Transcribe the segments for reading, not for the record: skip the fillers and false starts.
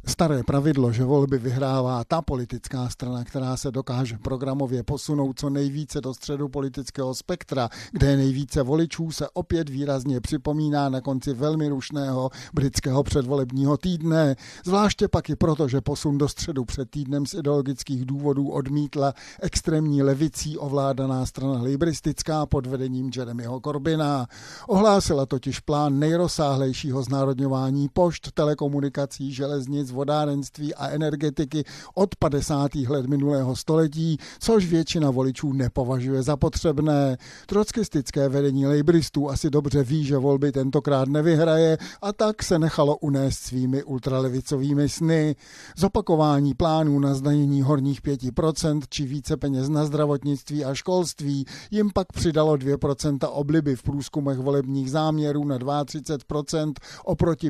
Staré pravidlo, že volby vyhrává ta politická strana, která se dokáže programově posunout co nejvíce do středu politického spektra, kde je nejvíce voličů, se opět výrazně připomíná na konci velmi rušného britského předvolebního týdne. Zvláště pak i proto, že posun do středu před týdnem z ideologických důvodů odmítla extrémní levicí ovládaná strana labouristická pod vedením Jeremyho Corbyna. Ohlásila totiž plán nejrozsáhlejšího znárodňování pošt, telekomunikací, železnic, vodárenství a energetiky od 50. let minulého století, což většina voličů nepovažuje za potřebné. Trotskistické vedení labouristů asi dobře ví, že volby tentokrát nevyhraje, a tak se nechalo unést svými ultralevicovými sny. Zopakování plánů na zdanění horních 5% či více peněz na zdravotnictví a školství jim pak přidalo 2% obliby v průzkumech volebních záměrů na 32% oproti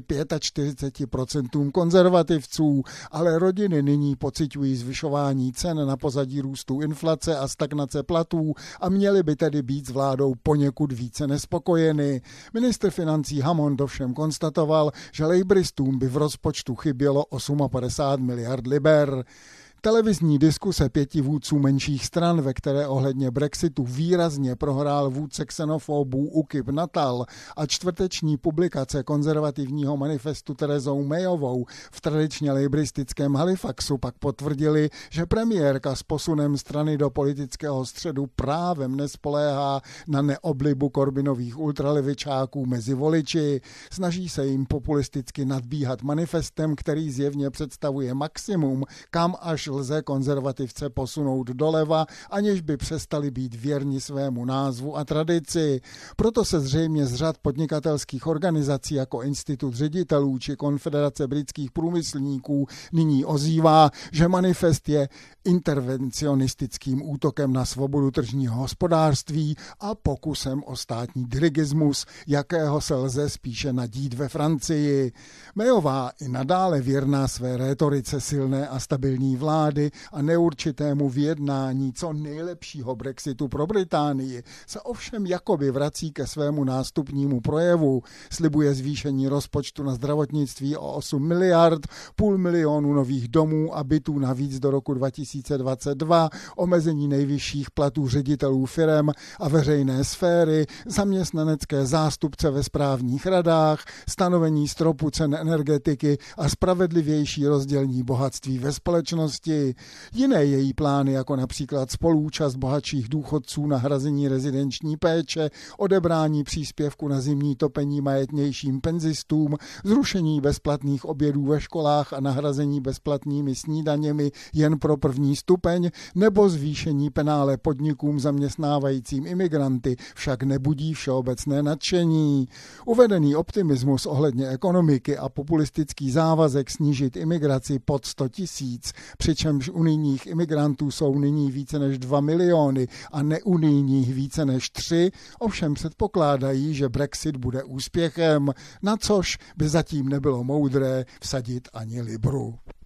45% konzervativců, ale rodiny nyní pociťují zvyšování cen na pozadí růstu inflace a stagnace platů a měly by tedy být s vládou poněkud více nespokojeny. Ministr financí Hammond ovšem konstatoval, že labouristům by v rozpočtu chybělo 58 miliard liber. Televizní diskuse 5 vůdců menších stran, ve které ohledně Brexitu výrazně prohrál vůdce xenofobů UKIP Natal, a čtvrteční publikace konzervativního manifestu Terezou Mayovou v tradičně labouristickém Halifaxu pak potvrdili, že premiérka s posunem strany do politického středu právem nespoléhá na neoblibu Corbynových ultralevičáků mezi voliči. Snaží se jim populisticky nadbíhat manifestem, který zjevně představuje maximum, kam až lze konzervativce posunout doleva, aniž by přestali být věrni svému názvu a tradici. Proto se zřejmě z řad podnikatelských organizací jako Institut ředitelů či Konfederace britských průmyslníků nyní ozývá, že manifest je intervencionistickým útokem na svobodu tržního hospodářství a pokusem o státní dirigismus, jakého se lze spíše nadít ve Francii. Mayová i nadále věrná své rétorice silné a stabilní vlády a neurčitému vyjednání co nejlepšího Brexitu pro Británii se ovšem jakoby vrací ke svému nástupnímu projevu. Slibuje zvýšení rozpočtu na zdravotnictví o 8 miliard, 500 000 nových domů a bytů navíc do roku 2022, omezení nejvyšších platů ředitelů firem a veřejné sféry, zaměstnanecké zástupce ve správních radách, stanovení stropu cen energetiky a spravedlivější rozdělení bohatství ve společnosti. Jiné její plány, jako například spoluúčast bohatších důchodců na hrazení rezidenční péče, odebrání příspěvku na zimní topení majetnějším penzistům, zrušení bezplatných obědů ve školách a nahrazení bezplatnými snídaněmi jen pro první stupeň, nebo zvýšení penále podnikům zaměstnávajícím imigranty, však nebudí všeobecné nadšení. Uvedený optimismus ohledně ekonomiky a populistický závazek snížit imigraci pod 100 000, přičemž unijních imigrantů jsou nyní více než 2 miliony a neunijních více než 3, ovšem předpokládají, že Brexit bude úspěchem, na což by zatím nebylo moudré vsadit ani libru.